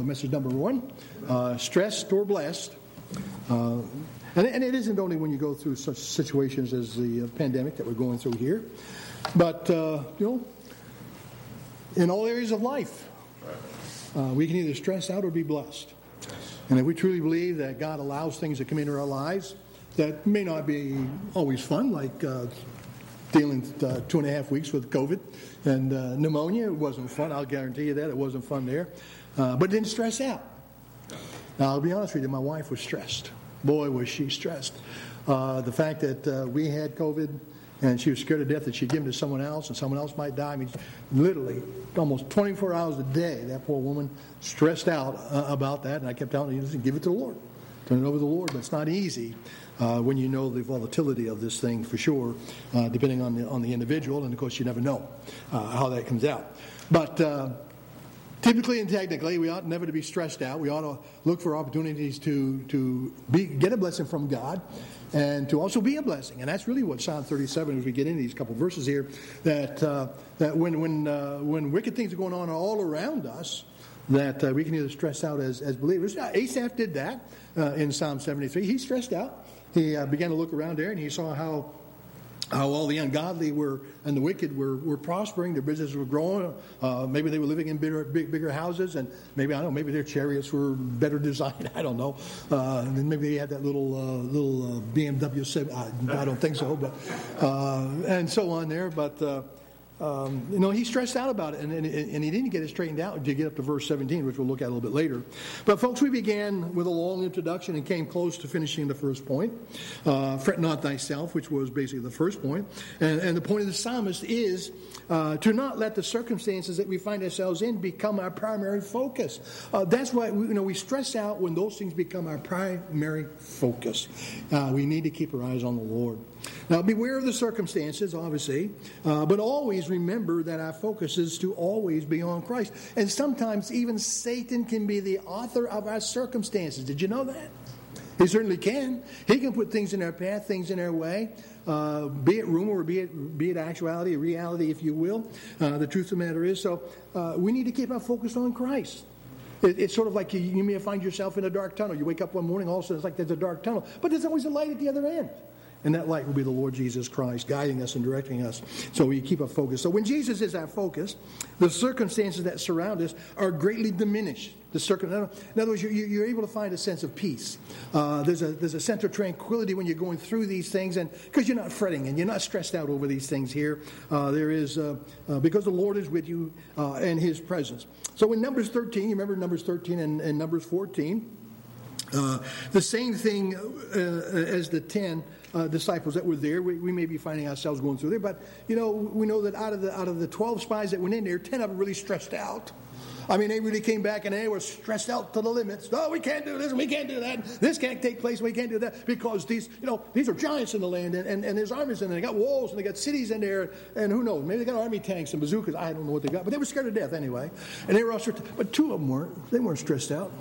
message number 1, stressed or blessed. And it isn't only when you go through such situations as the pandemic that we're going through here, but, in all areas of life, we can either stress out or be blessed. And if we truly believe that God allows things to come into our lives that may not be always fun, like dealing 2.5 weeks with COVID and pneumonia, it wasn't fun. I'll guarantee you that. It wasn't fun there. But didn't stress out. Now, I'll be honest with you, my wife was stressed. Boy, was she stressed. The fact that we had COVID and she was scared to death that she'd give it to someone else and someone else might die. I mean, literally, almost 24 hours a day, that poor woman stressed out about that. And I kept telling her, listen, give it to the Lord. Turn it over to the Lord. But it's not easy when you know the volatility of this thing for sure, depending on the individual. And, of course, you never know how that comes out. But typically and technically, we ought never to be stressed out. We ought to look for opportunities to get a blessing from God and to also be a blessing. And that's really what Psalm 37, as we get into these couple verses here, that when wicked things are going on all around us, that we can either stress out as believers. Asaph did that in Psalm 73. He stressed out. He began to look around there, and he saw how all the ungodly were and the wicked were prospering. Their businesses were growing. Maybe they were living in bigger houses, and maybe, I don't know, maybe their chariots were better designed. I don't know. And maybe they had that little BMW 7. I don't think so, but and so on there. But he stressed out about it, and he didn't get it straightened out to get up to verse 17, which we'll look at a little bit later. But, folks, we began with a long introduction and came close to finishing the first point. Fret not thyself, which was basically the first point. And the point of the psalmist is to not let the circumstances that we find ourselves in become our primary focus. That's why we stress out when those things become our primary focus. We need to keep our eyes on the Lord. Now, beware of the circumstances, obviously, but always remember that our focus is to always be on Christ. And sometimes even Satan can be the author of our circumstances. Did you know that? He certainly can. He can put things in our path, things in our way, be it rumor or be it actuality, reality, if you will. The truth of the matter is, so we need to keep our focus on Christ. It's sort of like you may find yourself in a dark tunnel. You wake up one morning, all of a sudden it's like there's a dark tunnel. But there's always a light at the other end. And that light will be the Lord Jesus Christ guiding us and directing us so we keep our focus. So when Jesus is our focus, the circumstances that surround us are greatly diminished. In other words, you're able to find a sense of peace. There's a sense of tranquility when you're going through these things, and because you're not fretting and you're not stressed out over these things here. There is because the Lord is with you and His presence. So in Numbers 13, you remember Numbers 13 and Numbers 14, the same thing as the 10 disciples that were there. We may be finding ourselves going through there, but we know that out of the 12 spies that went in there, 10 of them really stressed out. I mean, they really came back and they were stressed out to the limits. No, we can't do this and we can't do that. This can't take place. We can't do that because these are giants in the land and there's armies in there. They got walls and they got cities in there, and who knows? Maybe they got army tanks and bazookas. I don't know what they got, but they were scared to death anyway. And they were all stressed. But 2 of them weren't. They weren't stressed out.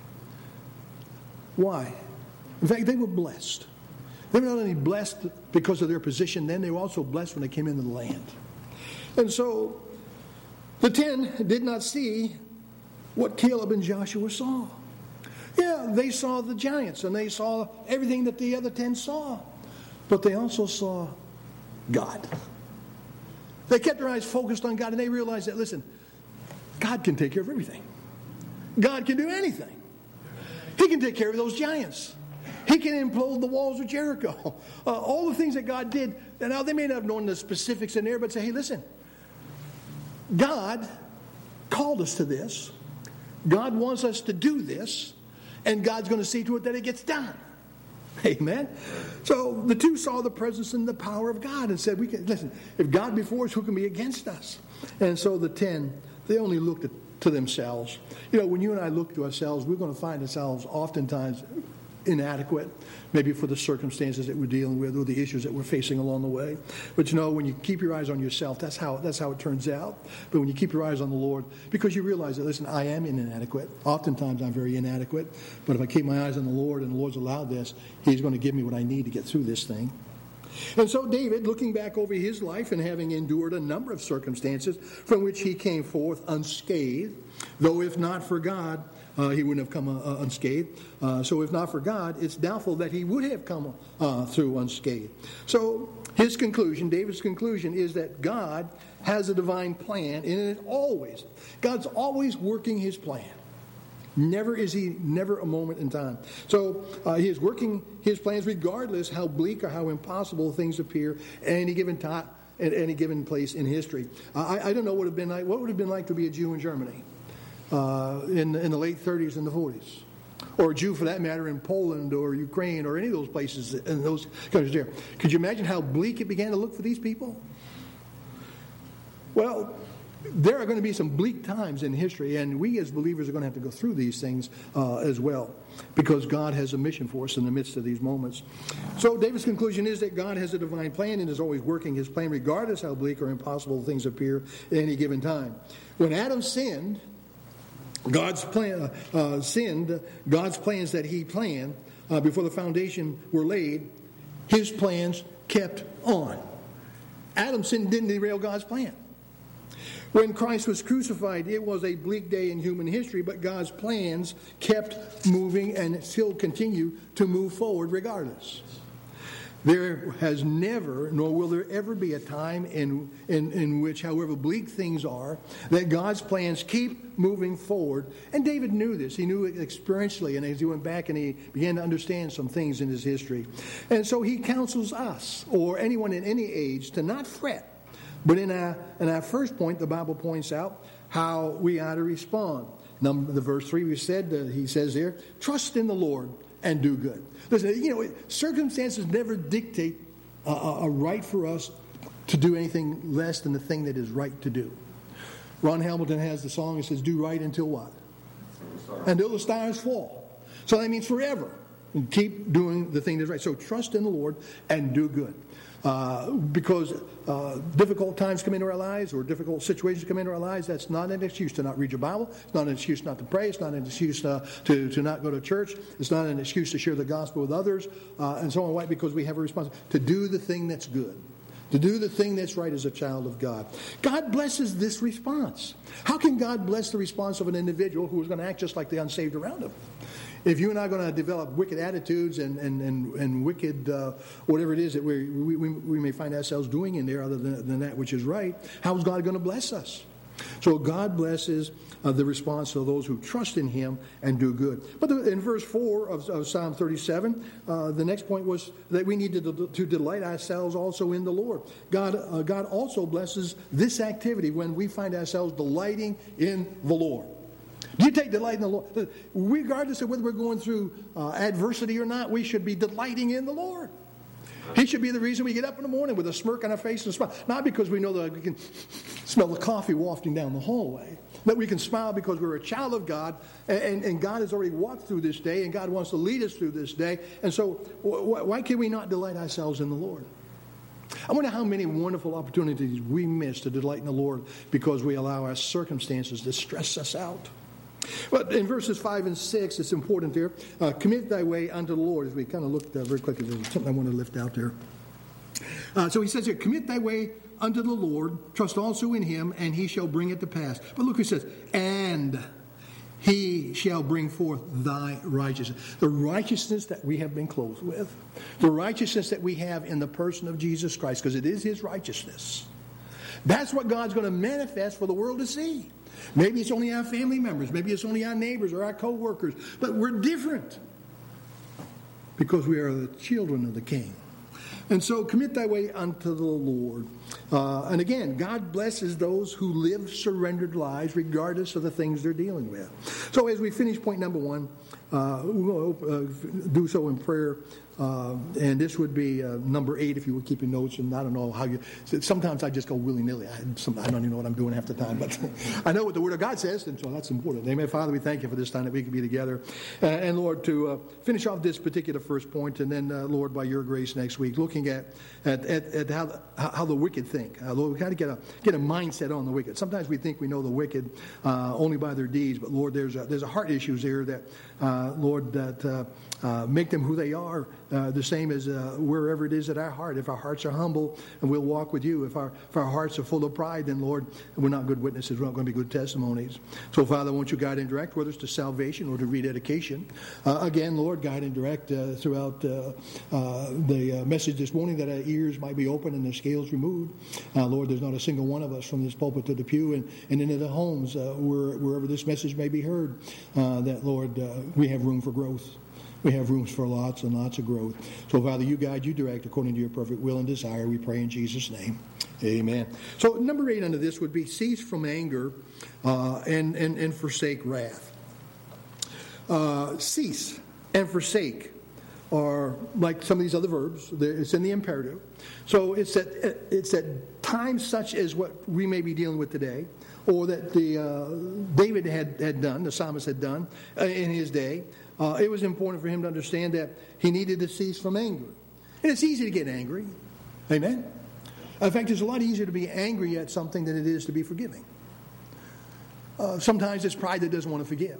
Why? In fact, they were blessed. They were not only blessed because of their position then, they were also blessed when they came into the land. And so the 10 did not see what Caleb and Joshua saw. Yeah, they saw the giants and they saw everything that the other 10 saw. But they also saw God. They kept their eyes focused on God, and they realized that, listen, God can take care of everything. God can do anything. He can take care of those giants. He can implode the walls of Jericho. All the things that God did. Now, they may not have known the specifics in there, but say, hey, listen, God called us to this. God wants us to do this. And God's going to see to it that it gets done. Amen? So the 2 saw the presence and the power of God and said, listen, if God be for us, who can be against us? And so the 10, they only looked to themselves. When you and I look to ourselves, we're going to find ourselves oftentimes inadequate, maybe for the circumstances that we're dealing with or the issues that we're facing along the way. But when you keep your eyes on yourself, that's how it turns out. But when you keep your eyes on the Lord, because you realize that, listen, I am inadequate. Oftentimes I'm very inadequate. But if I keep my eyes on the Lord and the Lord's allowed this, He's going to give me what I need to get through this thing. And so David, looking back over his life and having endured a number of circumstances from which he came forth unscathed, though if not for God, he wouldn't have come unscathed. So if not for God, it's doubtful that he would have come through unscathed. So his conclusion, David's conclusion, is that God has a divine plan, and God's always working his plan. Never a moment in time. So he is working his plans regardless how bleak or how impossible things appear at any given time, at any given place in history. I don't know what it would have been like to be a Jew in Germany in the late 30s and the 40s, or a Jew for that matter in Poland or Ukraine or any of those places in those countries there. Could you imagine how bleak it began to look for these people? Well, there are going to be some bleak times in history, and we as believers are going to have to go through these things as well, because God has a mission for us in the midst of these moments. So David's conclusion is that God has a divine plan and is always working his plan regardless how bleak or impossible things appear at any given time. When Adam sinned, God's plans that he planned before the foundation were laid, his plans kept on. Adam's sin didn't derail God's plan. When Christ was crucified, it was a bleak day in human history, but God's plans kept moving and still continue to move forward regardless. There has never, nor will there ever be a time in which, however bleak things are, that God's plans keep moving forward. And David knew this. He knew it experientially, and as he went back and he began to understand some things in his history. And so he counsels us, or anyone in any age, to not fret. But in our first point, the Bible points out how we are to respond. The verse 3 he says there, trust in the Lord and do good. Listen, circumstances never dictate a right for us to do anything less than the thing that is right to do. Ron Hamilton has the song that says, do right until what? Until the stars fall. So that means forever. And keep doing the thing that's right. So trust in the Lord and do good. Because difficult times come into our lives or difficult situations come into our lives, that's not an excuse to not read your Bible. It's not an excuse not to pray. It's not an excuse to not go to church. It's not an excuse to share the gospel with others and so on. Why? Because we have a responsibility to do the thing that's good, to do the thing that's right as a child of God. God blesses this response. How can God bless the response of an individual who is going to act just like the unsaved around him? If you and I are going to develop wicked attitudes and wicked whatever it is that we may find ourselves doing in there other than that which is right, how is God going to bless us? So God blesses the response of those who trust in him and do good. But in verse 4 of Psalm 37, the next point was that we need to delight ourselves also in the Lord. God also blesses this activity when we find ourselves delighting in the Lord. Do you take delight in the Lord? Regardless of whether we're going through adversity or not, we should be delighting in the Lord. He should be the reason we get up in the morning with a smirk on our face and a smile. Not because we know that we can smell the coffee wafting down the hallway. That we can smile because we're a child of God and God has already walked through this day and God wants to lead us through this day. And so why can we not delight ourselves in the Lord? I wonder how many wonderful opportunities we miss to delight in the Lord because we allow our circumstances to stress us out. But in verses 5 and 6, it's important there. Commit thy way unto the Lord. As we kind of looked very quickly, there's something I want to lift out there. So he says here, commit thy way unto the Lord, trust also in him, and he shall bring it to pass. But look what he says, and he shall bring forth thy righteousness. The righteousness that we have been clothed with. The righteousness that we have in the person of Jesus Christ, because it is his righteousness. That's what God's going to manifest for the world to see. Maybe it's only our family members. Maybe it's only our neighbors or our co-workers. But we're different because we are the children of the King. And so commit thy way unto the Lord. And again, God blesses those who live surrendered lives regardless of the things they're dealing with. So as we finish point number 1, we'll do so in prayer. And this would be number 8 if you were keeping notes. And I don't know how you... Sometimes I just go willy-nilly. I don't even know what I'm doing half the time. But I know what the Word of God says, and so that's important. Amen. Father, we thank you for this time that we can be together. And Lord, to finish off this particular first point, and then, Lord, by your grace next week, looking at how the wicked think. Lord, we got to get a mindset on the wicked. Sometimes we think we know the wicked only by their deeds, but Lord, there's there's a heart issues there that, Lord, that make them who they are, the same as wherever it is at our heart. If our hearts are humble, and we'll walk with you. If our hearts are full of pride, then, Lord, we're not good witnesses. We're not going to be good testimonies. So, Father, I want you to guide and direct, whether it's to salvation or to rededication. Again, Lord, guide and direct throughout the message this morning, that our ears might be open and the scales removed. Lord, there's not a single one of us from this pulpit to the pew and into the homes wherever this message may be heard, that, Lord, we have room for growth. We have rooms for lots and lots of growth. So, Father, you guide, you direct according to your perfect will and desire. We pray in Jesus' name. Amen. So, number 8 under this would be cease from anger and forsake wrath. Cease and forsake are like some of these other verbs. It's in the imperative. So it's at times such as what we may be dealing with today, or that David had done, the psalmist had done in his day. It was important for him to understand that he needed to cease from anger. And it's easy to get angry. Amen? In fact, it's a lot easier to be angry at something than it is to be forgiving. Sometimes it's pride that doesn't want to forgive.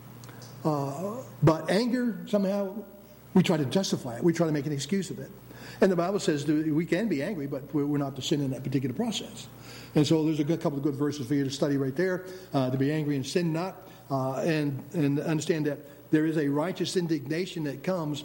But anger, somehow, we try to justify it. We try to make an excuse of it. And the Bible says that we can be angry, but we're not to sin in that particular process. And so there's a couple of good verses for you to study right there. To be angry and sin not. And understand that there is a righteous indignation that comes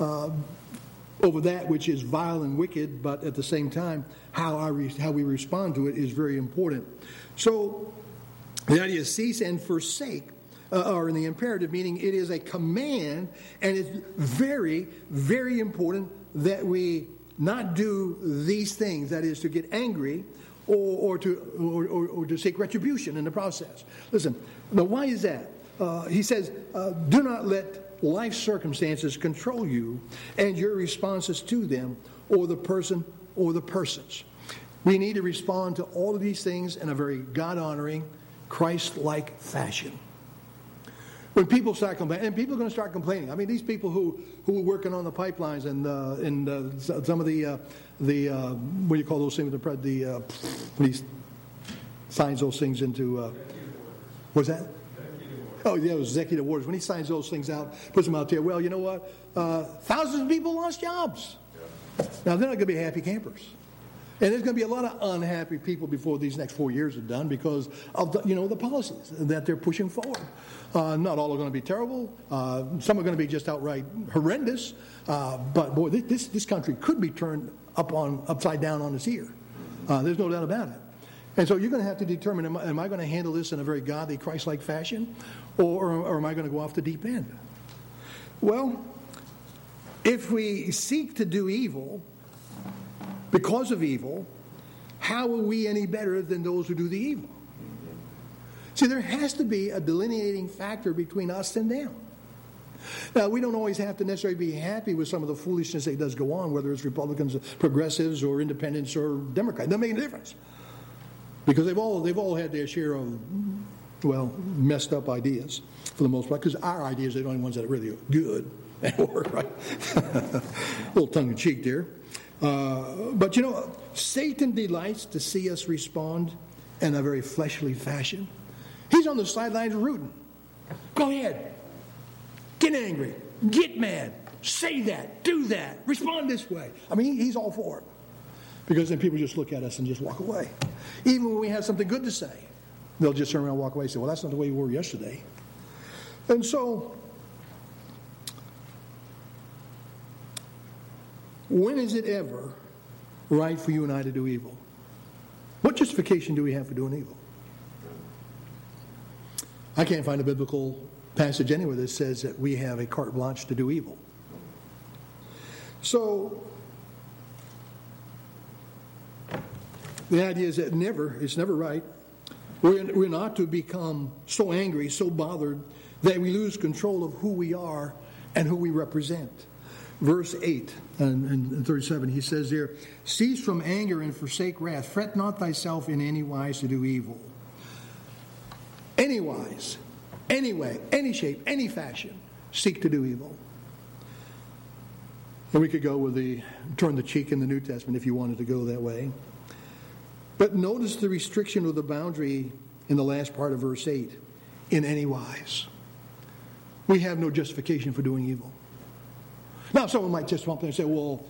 over that which is vile and wicked, but at the same time, how we respond to it is very important. So the idea is cease and forsake are in the imperative, meaning it is a command, and it's very, very important that we not do these things, that is, to get angry or to seek retribution in the process. Listen, now why is that? He says, do not let life circumstances control you and your responses to them, or the person or the persons. We need to respond to all of these things in a very God-honoring, Christ-like fashion. When people start complaining, and people are going to start complaining. I mean, these people who are working on the pipelines and some of the what do you call those things? When he signs those things into what's that? Oh, yeah, those executive orders. When he signs those things out, puts them out there. Well, you know what? Thousands of people lost jobs. Now they're not going to be happy campers. And there's going to be a lot of unhappy people before these next 4 years are done because of the policies that they're pushing forward. Not all are going to be terrible. Some are going to be just outright horrendous. But boy, this country could be turned upside down on its ear. There's no doubt about it. And so you're going to have to determine: am I going to handle this in a very godly, Christ-like fashion, or am I going to go off the deep end? Well, if we seek to do evil because of evil, how are we any better than those who do the evil? See, there has to be a delineating factor between us and them. Now, we don't always have to necessarily be happy with some of the foolishness that does go on, whether it's Republicans, progressives, or independents, or Democrats. It doesn't make a difference. Because they've all had their share of, messed up ideas, for the most part, because our ideas are the only ones that are really good at work, right? A little tongue-in-cheek there. But Satan delights to see us respond in a very fleshly fashion. He's on the sidelines rooting. Go ahead. Get angry. Get mad. Say that. Do that. Respond this way. I mean, he's all for it. Because then people just look at us and just walk away. Even when we have something good to say, they'll just turn around and walk away and say, well, that's not the way you were yesterday. And so, when is it ever right for you and I to do evil? What justification do we have for doing evil? I can't find a biblical passage anywhere that says that we have a carte blanche to do evil. So, the idea is that it's never right. We're not to become so angry, so bothered, that we lose control of who we are and who we represent. Verse 8 and 37, he says there, cease from anger and forsake wrath. Fret not thyself in any wise to do evil. Any wise, any way, any shape, any fashion, seek to do evil. And we could go with turn the cheek in the New Testament if you wanted to go that way. But notice the restriction of the boundary in the last part of verse 8, in any wise. we have no justification for doing evil. Now, someone might just come up there and say, well,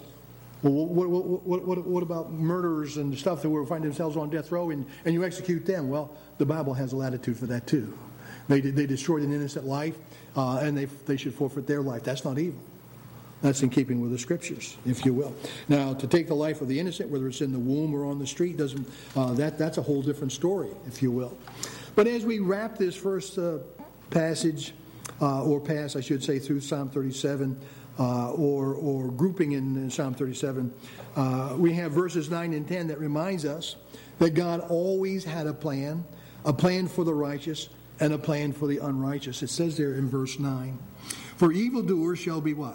what about murderers and stuff that will find themselves on death row and you execute them? Well, the Bible has a latitude for that too. They destroyed an innocent life, and they should forfeit their life. That's not evil. That's in keeping with the Scriptures, if you will. Now, to take the life of the innocent, whether it's in the womb or on the street, that's a whole different story, if you will. But as we wrap this first passage, or pass, I should say, through Psalm 37, or grouping in Psalm 37, we have verses 9 and 10 that reminds us that God always had a plan for the righteous and a plan for the unrighteous. It says there in verse 9, for evildoers shall be what?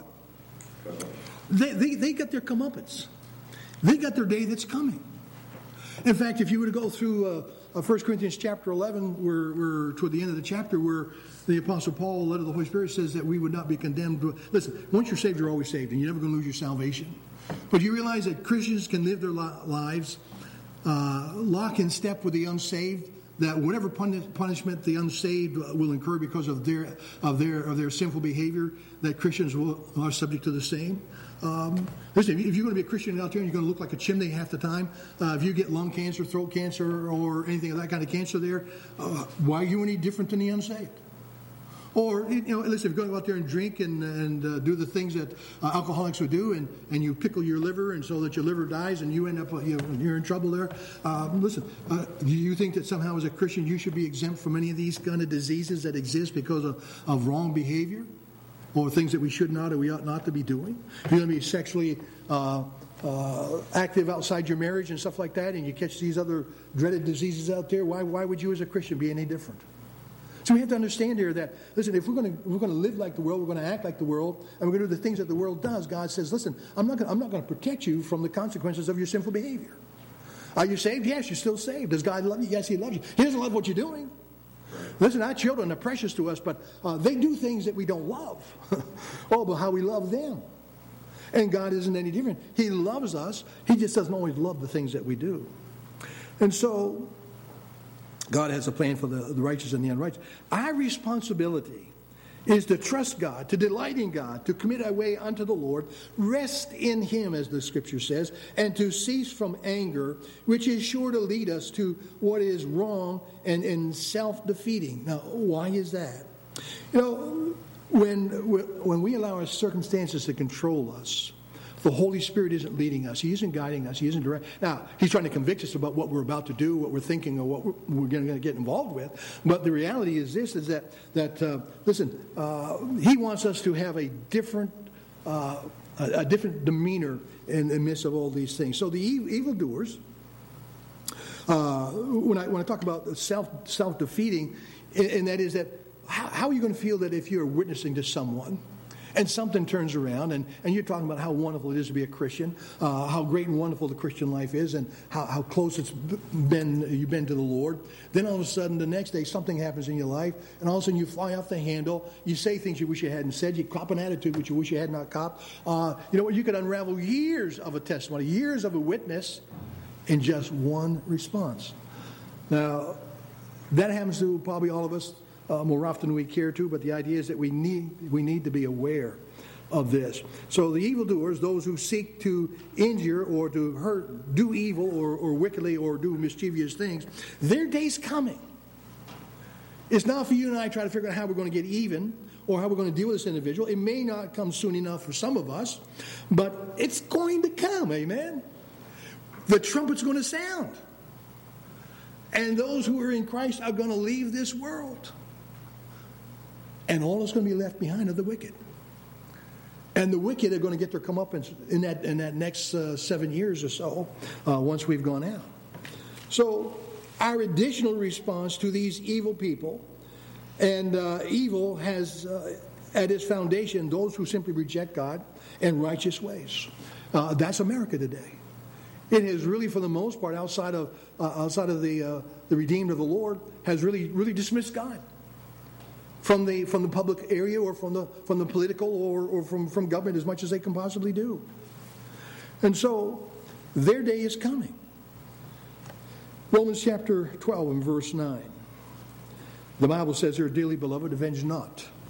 They got their comeuppance. They got their day that's coming. In fact, if you were to go through 1 Corinthians chapter 11, we're toward the end of the chapter, where the Apostle Paul, led of the Holy Spirit, says that we would not be condemned. Listen, once you're saved, you're always saved, and you're never going to lose your salvation. But you realize that Christians can live their lives lock in step with the unsaved, that whatever punishment the unsaved will incur because of their sinful behavior, that Christians are subject to the same. Listen, if you're going to be a Christian out there and you're going to look like a chimney half the time, if you get lung cancer, throat cancer, or anything of that kind of cancer there, why are you any different than the unsaved? Or, listen, if you're going to go out there and drink and do the things that alcoholics would do, and you pickle your liver, and so that your liver dies and you end up, you're in trouble there. Listen, do you think that somehow as a Christian you should be exempt from any of these kind of diseases that exist because of wrong behavior? Or things that we should not or we ought not to be doing? If you're going to be sexually active outside your marriage and stuff like that, and you catch these other dreaded diseases out there, why would you as a Christian be any different? So we have to understand here that, listen, if we're going to live like the world, we're going to act like the world, and we're going to do the things that the world does, God says, listen, I'm not going to protect you from the consequences of your sinful behavior. Are you saved? Yes, you're still saved. Does God love you? Yes, He loves you. He doesn't love what you're doing. Listen, our children are precious to us, but they do things that we don't love. Oh, but how we love them. And God isn't any different. He loves us. He just doesn't always love the things that we do. And so, God has a plan for the righteous and the unrighteous. Our responsibility is to trust God, to delight in God, to commit our way unto the Lord, rest in Him, as the Scripture says, and to cease from anger, which is sure to lead us to what is wrong and self-defeating. Now, why is that? When we allow our circumstances to control us, the Holy Spirit isn't leading us. He isn't guiding us. He isn't directing. Now, He's trying to convict us about what we're about to do, what we're thinking, or what we're going to get involved with. But the reality is this, is that He wants us to have a different demeanor in the midst of all these things. So the evildoers, when I talk about self-defeating, and that is that, how are you going to feel that if you're witnessing to someone and something turns around, and you're talking about how wonderful it is to be a Christian, how great and wonderful the Christian life is, and how close you've been to the Lord. Then all of a sudden, the next day, something happens in your life, and all of a sudden you fly off the handle. You say things you wish you hadn't said. You cop an attitude which you wish you had not copped. You could unravel years of a testimony, years of a witness, in just one response. Now, that happens to probably all of us. More often than we care to, but the idea is that we need to be aware of this. So the evildoers, those who seek to injure or to hurt, do evil or wickedly or do mischievous things, their day's coming. It's not for you and I to try to figure out how we're going to get even or how we're going to deal with this individual. It may not come soon enough for some of us, but it's going to come, amen? The trumpet's going to sound. And those who are in Christ are going to leave this world. And all that's going to be left behind are the wicked. And the wicked are going to get their comeuppance in that next 7 years or so, once we've gone out. So our additional response to these evil people, and evil has at its foundation those who simply reject God and righteous ways. That's America today. It has really, for the most part, outside of the redeemed of the Lord, has really dismissed God from the public area or from the political or from government as much as they can possibly do. And so their day is coming. Romans chapter 12 and verse 9. The Bible says here, dearly beloved, avenge not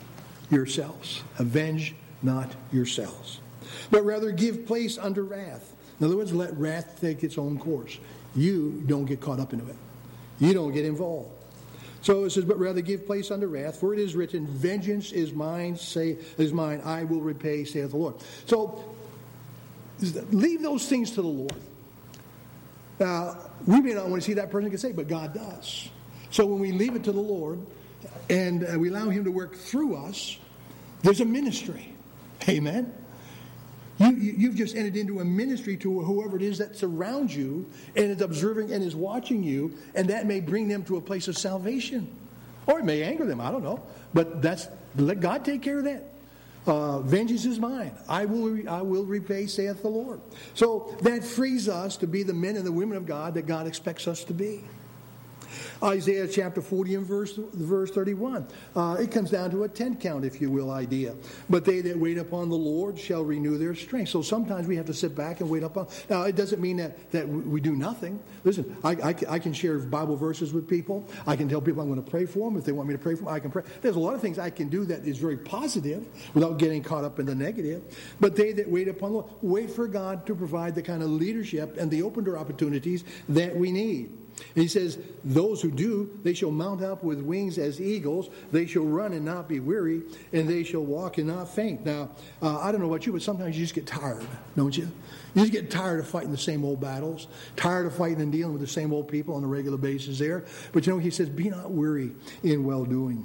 yourselves. Avenge not yourselves, but rather give place unto wrath. In other words, let wrath take its own course. You don't get caught up into it. You don't get involved. So it says, but rather give place unto wrath, for it is written, vengeance is mine, I will repay, saith the Lord. So leave those things to the Lord. Now, we may not want to see that person get saved, but God does. So when we leave it to the Lord and we allow Him to work through us, there's a ministry. Amen? You've just entered into a ministry to whoever it is that surrounds you and is observing and is watching you, and that may bring them to a place of salvation. Or it may anger them, I don't know. But let God take care of that. Vengeance is mine. I will repay, saith the Lord. So that frees us to be the men and the women of God that God expects us to be. Isaiah chapter 40 and verse 31. It comes down to a 10 count, if you will, idea. But they that wait upon the Lord shall renew their strength. So sometimes we have to sit back and wait upon. Now, it doesn't mean that we do nothing. Listen, I can share Bible verses with people. I can tell people I'm going to pray for them. If they want me to pray for them, I can pray. There's a lot of things I can do that is very positive without getting caught up in the negative. But they that wait upon the Lord, wait for God to provide the kind of leadership and the open door opportunities that we need. And he says, those who do, they shall mount up with wings as eagles. They shall run and not be weary, and they shall walk and not faint. Now, I don't know about you, but sometimes you just get tired, don't you? You just get tired of fighting the same old battles, tired of fighting and dealing with the same old people on a regular basis there. But you know, he says, be not weary in well-doing.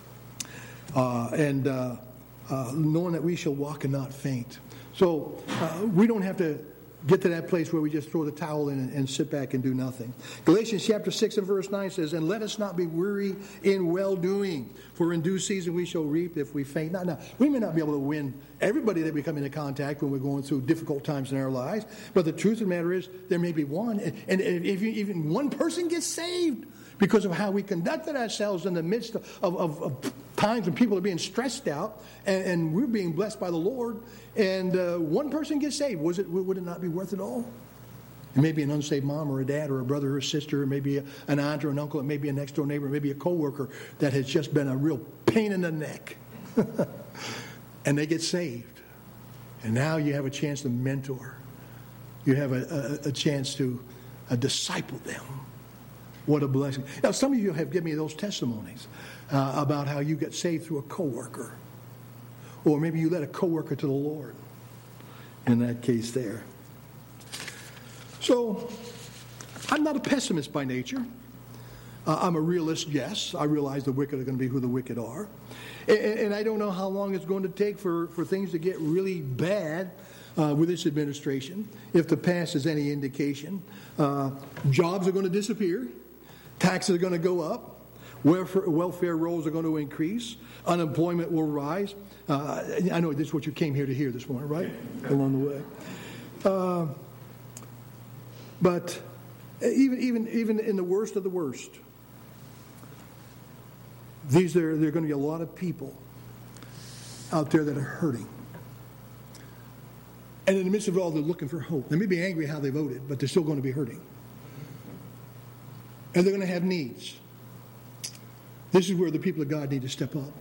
And knowing that we shall walk and not faint. So we don't have to get to that place where we just throw the towel in and sit back and do nothing. Galatians chapter 6 and verse 9 says, and let us not be weary in well-doing, for in due season we shall reap if we faint not. Now, we may not be able to win everybody that we come into contact when we're going through difficult times in our lives, but the truth of the matter is there may be one, and if even one person gets saved because of how we conducted ourselves in the midst of times when people are being stressed out and we're being blessed by the Lord, and one person gets saved, would it not be worth it all? It may be an unsaved mom or a dad or a brother or a sister, it may be an aunt or an uncle, it may be a next door neighbor, it may be a coworker that has just been a real pain in the neck. And they get saved. And now you have a chance to mentor. You have a chance to disciple them. What a blessing. Now, some of you have given me those testimonies about how you got saved through a coworker. Or maybe you led a coworker to the Lord. In that case there. So, I'm not a pessimist by nature. I'm a realist, yes. I realize the wicked are going to be who the wicked are. And I don't know how long it's going to take for things to get really bad with this administration. If the past is any indication, jobs are going to disappear. Taxes are going to go up. Welfare rolls are going to increase. Unemployment will rise. I know this is what you came here to hear this morning, right? Along the way. But even in the worst of the worst, there are going to be a lot of people out there that are hurting. And in the midst of it all, they're looking for hope. They may be angry how they voted, but they're still going to be hurting. And they're going to have needs. This is where the people of God need to step up.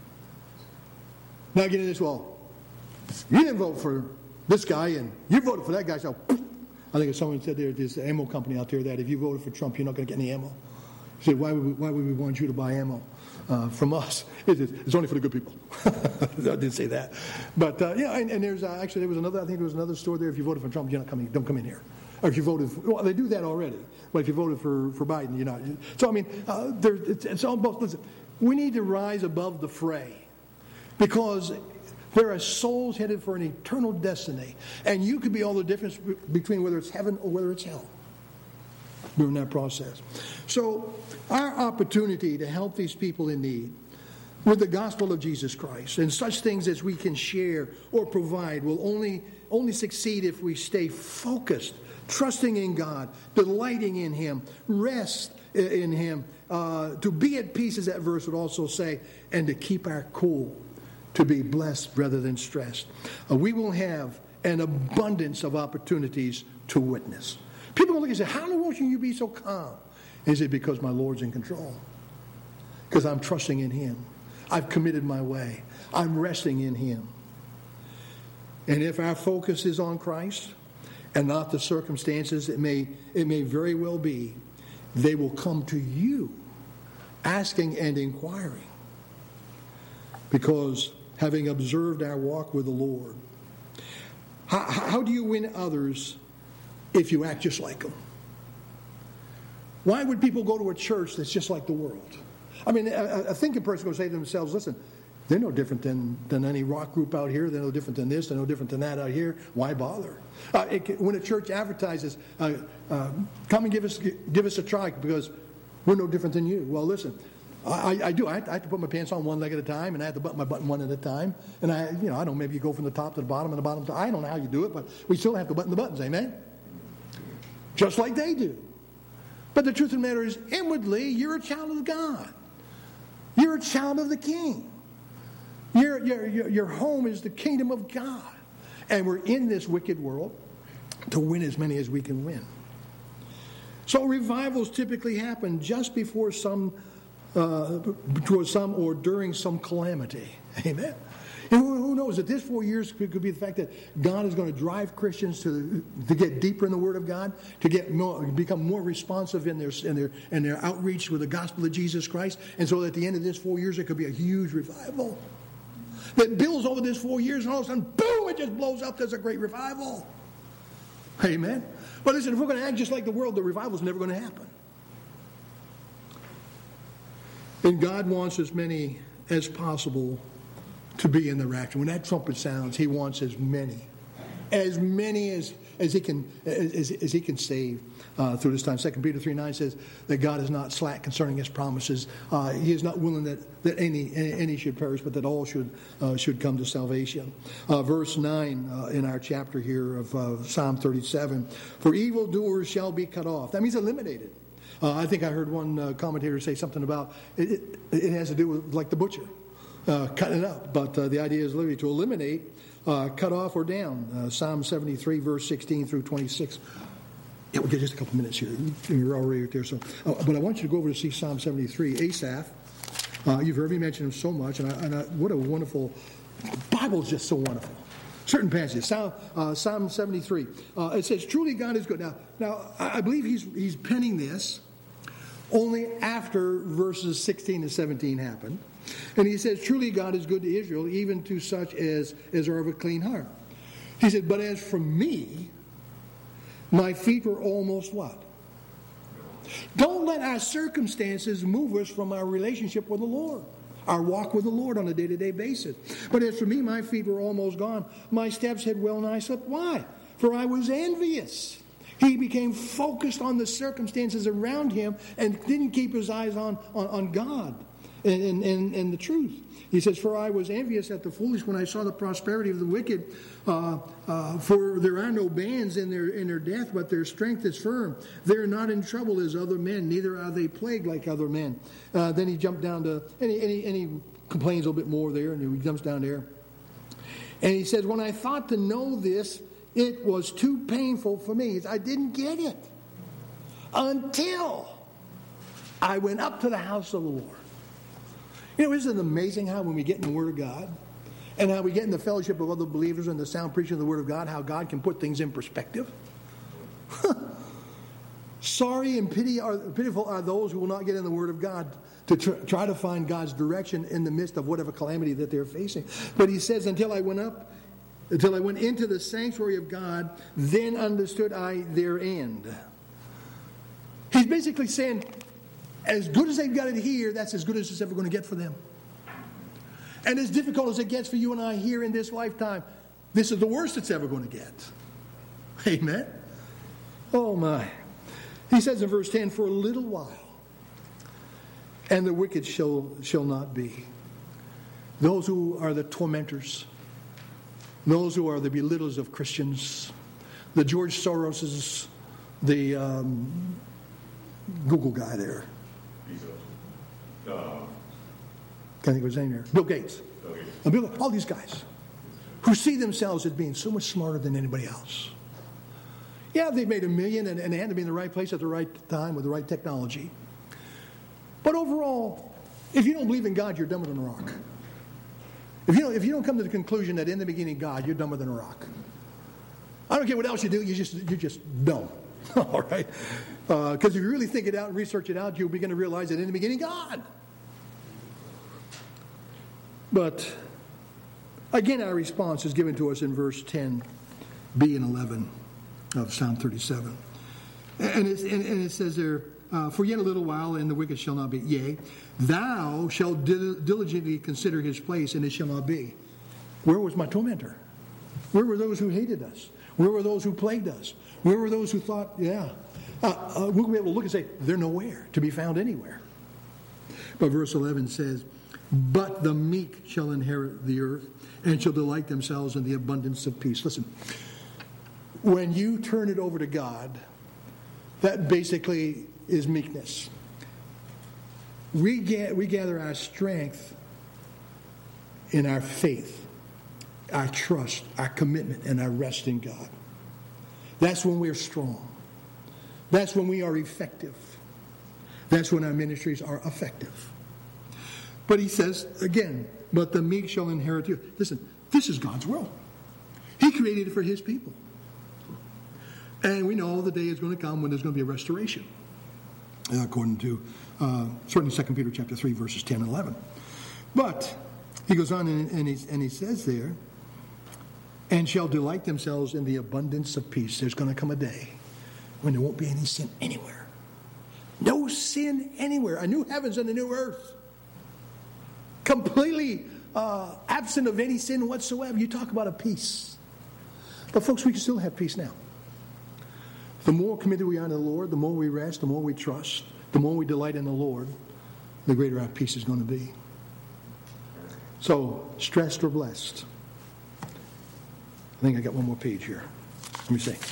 Now, getting this, well, you didn't vote for this guy, and you voted for that guy, so I think someone said there's an ammo company out there that if you voted for Trump, you're not going to get any ammo. He said, why would we want you to buy ammo from us? It's only for the good people. I didn't say that. But, and there's actually, there was another store there. If you voted for Trump, you're not coming, don't come in here. Or if you voted for, well, they do that already. But if you voted for Biden, you're not. So, I mean, it's all both. Listen, we need to rise above the fray. Because there are souls headed for an eternal destiny. And you could be all the difference between whether it's heaven or whether it's hell during that process. So our opportunity to help these people in need with the gospel of Jesus Christ and such things as we can share or provide will only succeed if we stay focused, trusting in God, delighting in Him, rest in Him, to be at peace, as that verse would also say, and to keep our cool, to be blessed rather than stressed. We will have an abundance of opportunities to witness. People will look and say, how in the world can you be so calm? Is it because my Lord's in control? Because I'm trusting in Him. I've committed my way. I'm resting in Him. And if our focus is on Christ and not the circumstances, it may very well be they will come to you asking and inquiring. Because having observed our walk with the Lord, how do you win others if you act just like them? Why would people go to a church that's just like the world? I mean, a thinking person will say to themselves, listen, they're no different than any rock group out here. They're no different than this. They're no different than that out here. Why bother? When a church advertises, come and give us a try because we're no different than you. Well, listen, I do. I have to put my pants on one leg at a time, and I have to button my button one at a time. And I don't know, maybe you go from the top to the bottom and the bottom to I don't know how you do it, but we still have to button the buttons, amen? Just like they do. But the truth of the matter is, inwardly, you're a child of God. You're a child of the King. Your home is the kingdom of God. And we're in this wicked world to win as many as we can win. So revivals typically happen just before some or during some calamity. Amen. And who knows that this 4 years could be the fact that God is going to drive Christians to get deeper in the Word of God, to become more responsive in their outreach with the gospel of Jesus Christ, and so at the end of this 4 years, there could be a huge revival that builds over this 4 years, and all of a sudden, boom! It just blows up. There's a great revival. Amen. But listen, if we're going to act just like the world, the revival is never going to happen. And God wants as many as possible to be in the rapture. When that trumpet sounds, He wants as many as He can save through this time. 2 Peter 3:9 says that God is not slack concerning His promises. He is not willing that any should perish, but that all should come to salvation. Verse 9 in our chapter here of Psalm 37: for evildoers shall be cut off. That means eliminated. I think I heard one commentator say something about it has to do with like the butcher. Cutting it up. But the idea is literally to eliminate, cut off, or down. Psalm 73, verse 16 through 26. Yeah, we'll get just a couple minutes here. You're already right there. So, but I want you to go over to see Psalm 73. Asaph. You've heard me mention him so much, and what a wonderful... The Bible's just so wonderful. Certain passages. Psalm 73. It says, truly God is good. Now I believe he's penning this only after verses 16 and 17 happened. And he says, truly God is good to Israel, even to such as are of a clean heart. He said, but as for me, my feet were almost what? Don't let our circumstances move us from our relationship with the Lord, our walk with the Lord on a day-to-day basis. But as for me, my feet were almost gone. My steps had well nigh slipped. Why? For I was envious. He became focused on the circumstances around him and didn't keep his eyes on God. And the truth. He says, for I was envious at the foolish when I saw the prosperity of the wicked. For there are no bands in their death, but their strength is firm. They're not in trouble as other men, neither are they plagued like other men. Then he jumped down to, and he complains a little bit more there, and he jumps down there. And he says, when I thought to know this, it was too painful for me. I didn't get it until I went up to the house of the Lord. You know, isn't it amazing how when we get in the Word of God and how we get in the fellowship of other believers and the sound preaching of the Word of God, how God can put things in perspective? Sorry and pitiful are those who will not get in the Word of God to try to find God's direction in the midst of whatever calamity that they're facing. But he says, until I went into the sanctuary of God, then understood I their end. He's basically saying, as good as they've got it here, that's as good as it's ever going to get for them. And as difficult as it gets for you and I here in this lifetime, this is the worst it's ever going to get. Amen? Oh my. He says in verse 10, for a little while, and the wicked shall not be. Those who are the tormentors, those who are the belittlers of Christians, the George Soroses, the Google guy there. Can't think of his name here. Bill Gates. All these guys who see themselves as being so much smarter than anybody else. Yeah, they made $1 million and they had to be in the right place at the right time with the right technology. But overall, If you don't believe in God, you're dumber than a rock. If you don't come to the conclusion that in the beginning God, you're dumber than a rock. I don't care what else you do, you're just dumb. All right? Because if you really think it out and research it out, you'll begin to realize that in the beginning, God. But again, our response is given to us in verse 10b and 11 of Psalm 37. And it says there, for yet a little while, and the wicked shall not be. Yea, thou shalt diligently consider his place, and it shall not be. Where was my tormentor? Where were those who hated us? Where were those who plagued us? Where were those who thought, we'll be able to look and say, they're nowhere to be found anywhere. But verse 11 says, but the meek shall inherit the earth, and shall delight themselves in the abundance of peace. Listen, when you turn it over to God, that basically is meekness. We gather our strength in our faith, our trust, our commitment, and our rest in God. That's when we're strong. That's when we are effective. That's when our ministries are effective. But he says, again, but the meek shall inherit the earth. Listen, this is God's will. He created it for his people. And we know the day is going to come when there's going to be a restoration. According to certainly 2 Peter chapter 3, verses 10 and 11. But he goes on and he says there, and shall delight themselves in the abundance of peace. There's going to come a day when there won't be any sin anywhere. No sin anywhere. A new heavens and a new earth. Completely absent of any sin whatsoever. You talk about a peace. But folks, we can still have peace now. The more committed we are to the Lord, the more we rest, the more we trust, the more we delight in the Lord, the greater our peace is going to be. So, stressed or blessed? I think I got one more page here. Let me see.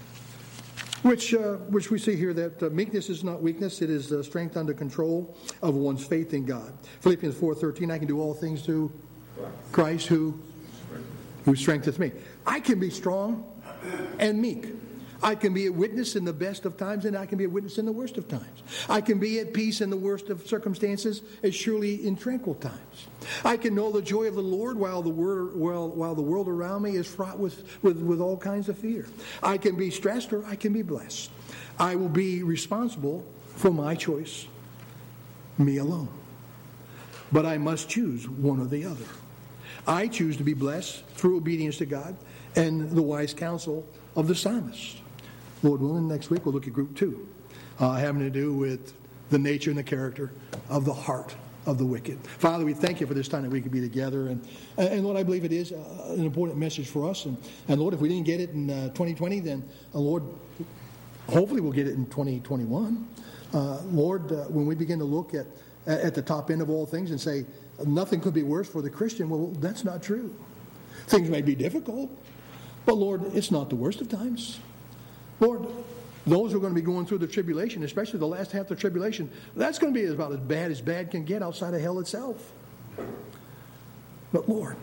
Which we see here that meekness is not weakness. It is strength under control of one's faith in God. Philippians 4:13, I can do all things through Christ who strengthens me. I can be strong and meek. I can be a witness in the best of times, and I can be a witness in the worst of times. I can be at peace in the worst of circumstances, as surely in tranquil times. I can know the joy of the Lord while the world around me is fraught with all kinds of fear. I can be stressed or I can be blessed. I will be responsible for my choice, me alone. But I must choose one or the other. I choose to be blessed through obedience to God and the wise counsel of the psalmist. Lord willing, next week we'll look at group 2, having to do with the nature and the character of the heart of the wicked. Father, we thank you for this time that we could be together. And Lord, I believe it is an important message for us. And Lord, if we didn't get it in 2020, then Lord, hopefully we'll get it in 2021. Lord, when we begin to look at the top end of all things and say, nothing could be worse for the Christian, well, that's not true. Things may be difficult, but Lord, it's not the worst of times. Lord, those who are going to be going through the tribulation, especially the last half of the tribulation, that's going to be about as bad can get outside of hell itself. But Lord,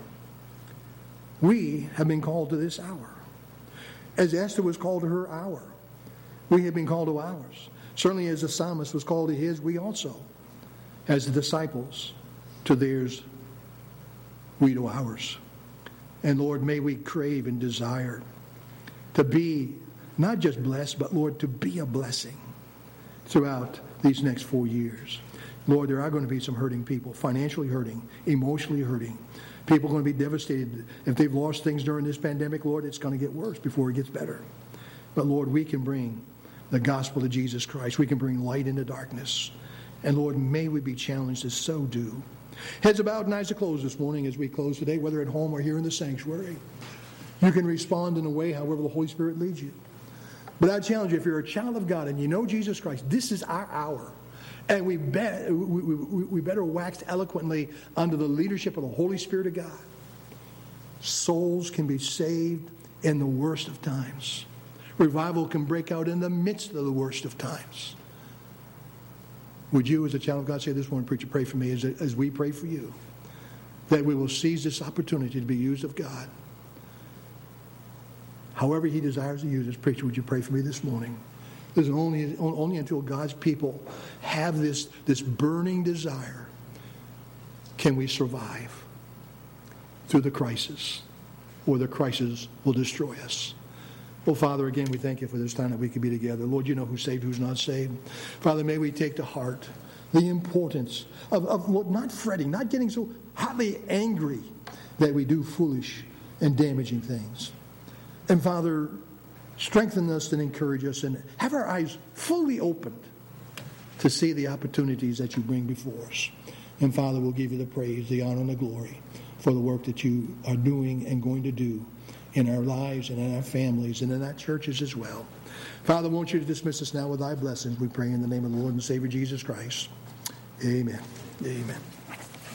we have been called to this hour. As Esther was called to her hour, we have been called to ours. Certainly as the psalmist was called to his, we also, as the disciples, to theirs, we to ours. And Lord, may we crave and desire to be not just blessed, but Lord, to be a blessing throughout these next 4 years. Lord, there are going to be some hurting people, financially hurting, emotionally hurting. People are going to be devastated. If they've lost things during this pandemic, Lord, it's going to get worse before it gets better. But Lord, we can bring the gospel of Jesus Christ. We can bring light into darkness. And Lord, may we be challenged to so do. Heads bowed and eyes are closed this morning as we close today, whether at home or here in the sanctuary. You can respond in a way however the Holy Spirit leads you. But I challenge you, if you're a child of God and you know Jesus Christ, this is our hour. And we better wax eloquently under the leadership of the Holy Spirit of God. Souls can be saved in the worst of times. Revival can break out in the midst of the worst of times. Would you, as a child of God, say this morning, preacher, pray for me as we pray for you, that we will seize this opportunity to be used of God. However he desires to use us. Preacher, would you pray for me this morning? There's only until God's people have this burning desire can we survive through the crisis, or the crisis will destroy us. Well, Father, again, we thank you for this time that we can be together. Lord, you know who's saved, who's not saved. Father, may we take to heart the importance of Lord, not fretting, not getting so hotly angry that we do foolish and damaging things. And Father, strengthen us and encourage us and have our eyes fully opened to see the opportunities that you bring before us. And Father, we'll give you the praise, the honor, and the glory for the work that you are doing and going to do in our lives and in our families and in our churches as well. Father, won't you dismiss us now with thy blessings, we pray in the name of the Lord and Savior Jesus Christ. Amen. Amen.